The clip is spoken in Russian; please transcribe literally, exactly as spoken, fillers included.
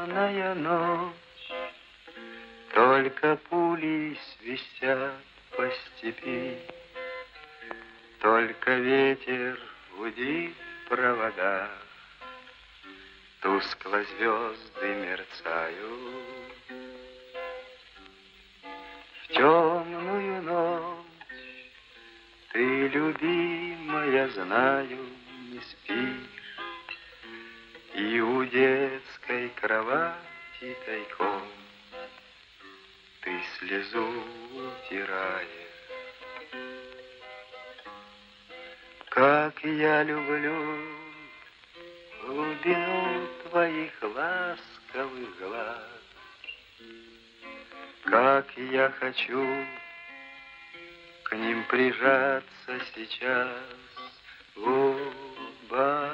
темная ночь, только пули свистят по степи, только ветер гудит в проводах, тускло звезды мерцают. В темную ночь ты, любимая, знаю, не спишь, и у детской кровати тайком ты слезу утираешь. Как я люблю глубину твоих ласковых глаз, как я хочу к ним прижаться сейчас губами.